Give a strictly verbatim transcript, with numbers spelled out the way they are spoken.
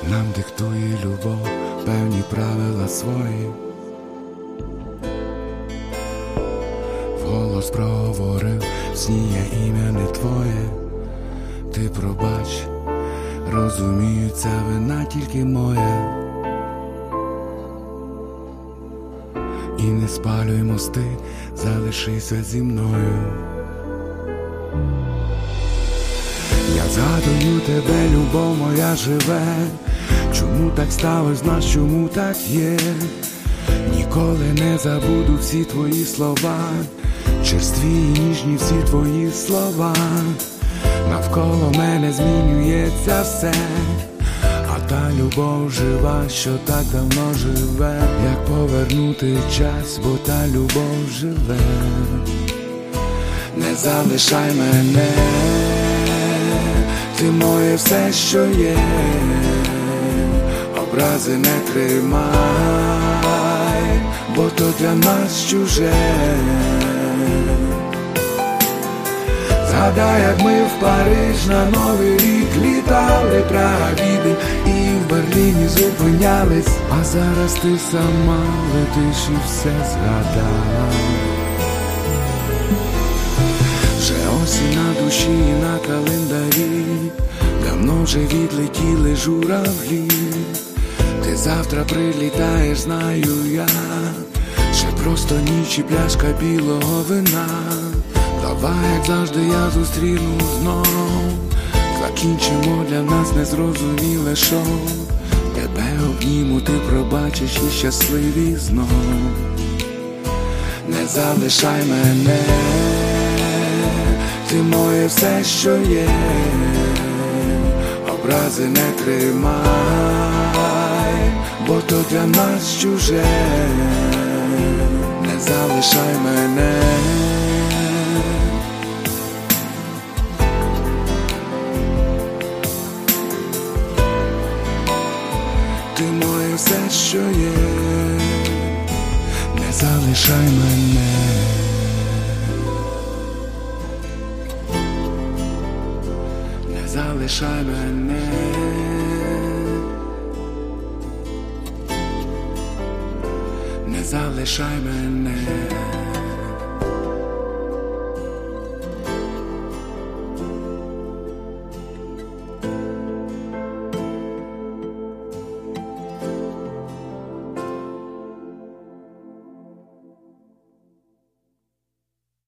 Нам диктує любов певні правила свої. Вголос проговорив, в сні я ім'я не твоє. Ти пробач, розумію, ця вина тільки моя. І не спалюй мости, залишися зі мною. Я згадую тебе, любов моя живе. Чому так сталося, знаєш, чому так є? Ніколи не забуду всі твої слова, черстві і ніжні всі твої слова. Навколо мене змінюється все, а та любов жива, що так давно живе. Як повернути час, бо та любов живе. Не залишай мене, ти моє все, що є. Образи не тримай, бо то для нас чуже. Згадай, як ми в Париж на Новий рік літали, Прага, Відень і в Берліні зупинялись. А зараз ти сама летиш і все згадай. Вже осінь на душі і на календарі, давно вже відлетіли журавлі. Ти завтра прилітаєш, знаю я, ще просто ніч і пляшка білого вина. Давай, як завжди, я зустріну знов, закінчимо для нас незрозуміле шоу. Тебе обніму, ти пробачиш і щасливі знов. Не залишай мене, ти моє все, що є. Образи не тримай, бо то для нас чуже. Не залишай мене. Ти моє все, що є. Не залишай мене. Не залишай мене. Не залишай мене.